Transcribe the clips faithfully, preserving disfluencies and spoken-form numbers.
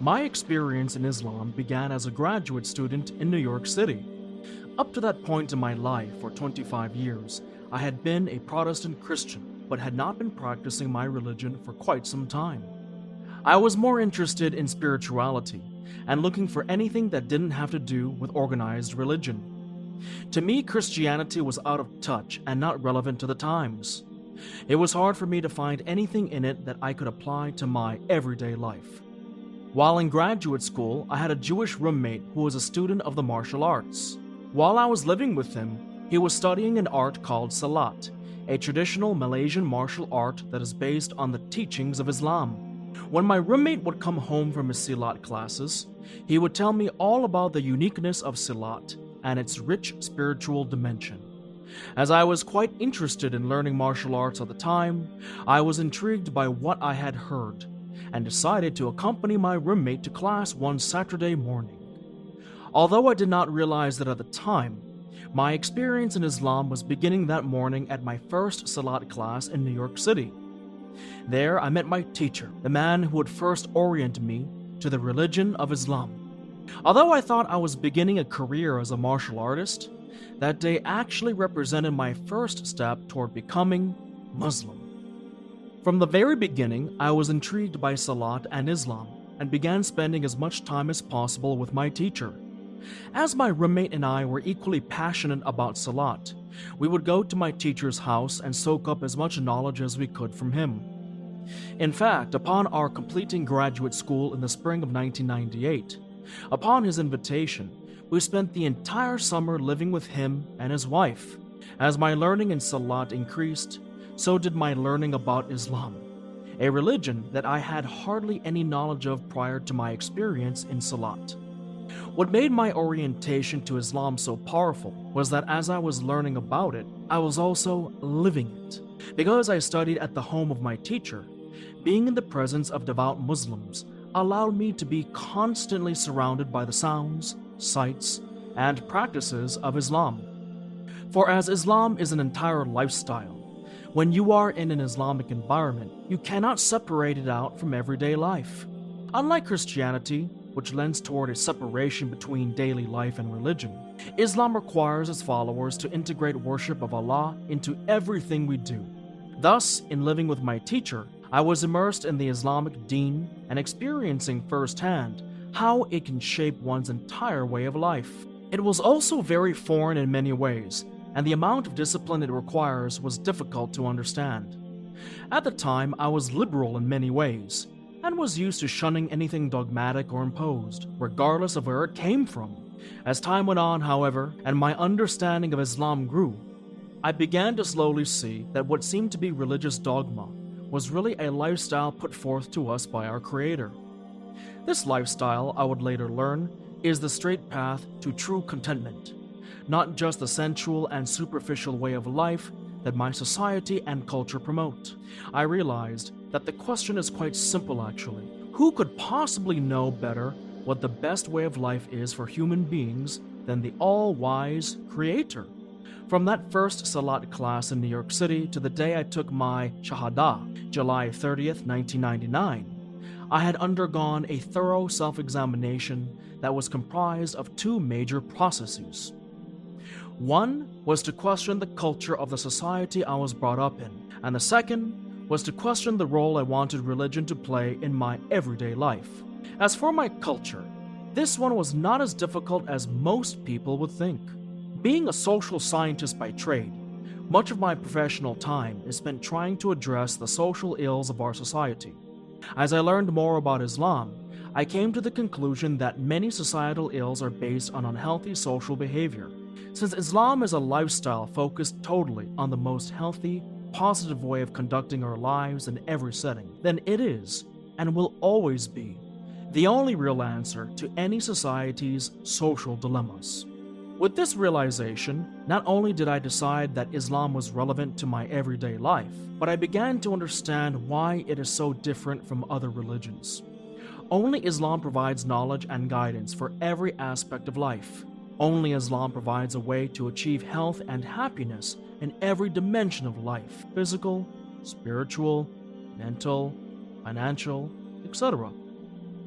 My experience in Islam began as a graduate student in New York City. Up to that point in my life, for twenty-five years, I had been a Protestant Christian, but had not been practicing my religion for quite some time. I was more interested in spirituality and looking for anything that didn't have to do with organized religion. To me, Christianity was out of touch and not relevant to the times. It was hard for me to find anything in it that I could apply to my everyday life. While in graduate school, I had a Jewish roommate who was a student of the martial arts. While I was living with him, he was studying an art called Silat, a traditional Malaysian martial art that is based on the teachings of Islam. When my roommate would come home from his Silat classes, he would tell me all about the uniqueness of Silat and its rich spiritual dimension. As I was quite interested in learning martial arts at the time, I was intrigued by what I had heard and decided to accompany my roommate to class one Saturday morning. Although I did not realize that at the time, my experience in Islam was beginning that morning at my first Salat class in New York City. There, I met my teacher, the man who would first orient me to the religion of Islam. Although I thought I was beginning a career as a martial artist, that day actually represented my first step toward becoming Muslim. From the very beginning, I was intrigued by Salat and Islam and began spending as much time as possible with my teacher. As my roommate and I were equally passionate about Salat, we would go to my teacher's house and soak up as much knowledge as we could from him. In fact, upon our completing graduate school in the spring of nineteen ninety-eight, upon his invitation, we spent the entire summer living with him and his wife. As my learning in Salat increased, so did my learning about Islam, a religion that I had hardly any knowledge of prior to my experience in Salat. What made my orientation to Islam so powerful was that as I was learning about it, I was also living it. Because I studied at the home of my teacher, being in the presence of devout Muslims allowed me to be constantly surrounded by the sounds, sights, and practices of Islam. For as Islam is an entire lifestyle, when you are in an Islamic environment, you cannot separate it out from everyday life. Unlike Christianity, which lends toward a separation between daily life and religion, Islam requires its followers to integrate worship of Allah into everything we do. Thus, in living with my teacher, I was immersed in the Islamic deen and experiencing firsthand how it can shape one's entire way of life. It was also very foreign in many ways, and the amount of discipline it requires was difficult to understand. At the time, I was liberal in many ways, and was used to shunning anything dogmatic or imposed, regardless of where it came from. As time went on, however, and my understanding of Islam grew, I began to slowly see that what seemed to be religious dogma was really a lifestyle put forth to us by our Creator. This lifestyle, I would later learn, is the straight path to true contentment, not just the sensual and superficial way of life that my society and culture promote. I realized that the question is quite simple actually. Who could possibly know better what the best way of life is for human beings than the all-wise Creator? From that first Salat class in New York City to the day I took my Shahada, July thirtieth, nineteen ninety-nine, I had undergone a thorough self-examination that was comprised of two major processes. One was to question the culture of the society I was brought up in, and the second was to question the role I wanted religion to play in my everyday life. As for my culture, this one was not as difficult as most people would think. Being a social scientist by trade, much of my professional time is spent trying to address the social ills of our society. As I learned more about Islam, I came to the conclusion that many societal ills are based on unhealthy social behavior. Since Islam is a lifestyle focused totally on the most healthy, positive way of conducting our lives in every setting, then it is, and will always be, the only real answer to any society's social dilemmas. With this realization, not only did I decide that Islam was relevant to my everyday life, but I began to understand why it is so different from other religions. Only Islam provides knowledge and guidance for every aspect of life. Only Islam provides a way to achieve health and happiness in every dimension of life: physical, spiritual, mental, financial, et cetera.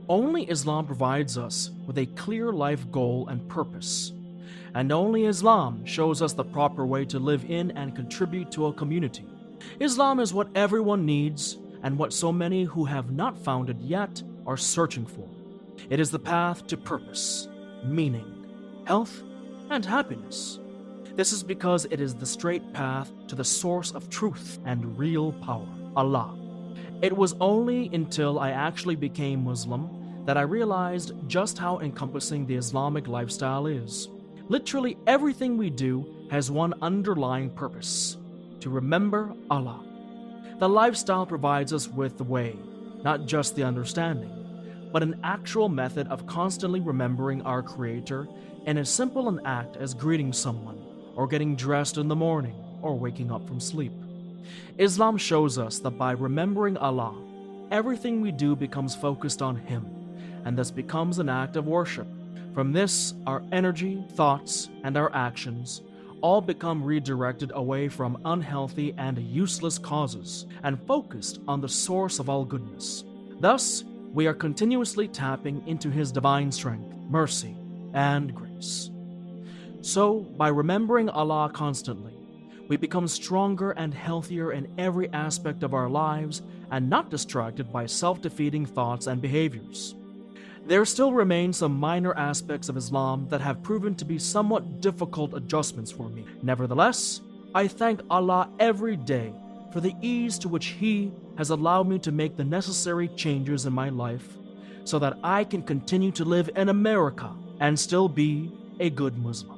Only Islam provides us with a clear life goal and purpose. And only Islam shows us the proper way to live in and contribute to a community. Islam is what everyone needs and what so many who have not found it yet are searching for. It is the path to purpose, meaning, health, and happiness. This is because it is the straight path to the source of truth and real power, Allah. It was only until I actually became Muslim that I realized just how encompassing the Islamic lifestyle is. Literally everything we do has one underlying purpose: to remember Allah. The lifestyle provides us with the way, not just the understanding, but an actual method of constantly remembering our Creator in as simple an act as greeting someone, or getting dressed in the morning, or waking up from sleep. Islam shows us that by remembering Allah, everything we do becomes focused on Him, and thus becomes an act of worship. From this, our energy, thoughts, and our actions all become redirected away from unhealthy and useless causes and focused on the source of all goodness. Thus, we are continuously tapping into His divine strength, mercy, and grace. So, by remembering Allah constantly, we become stronger and healthier in every aspect of our lives and not distracted by self-defeating thoughts and behaviors. There still remain some minor aspects of Islam that have proven to be somewhat difficult adjustments for me. Nevertheless, I thank Allah every day for the ease to which He has allowed me to make the necessary changes in my life so that I can continue to live in America and still be a good Muslim.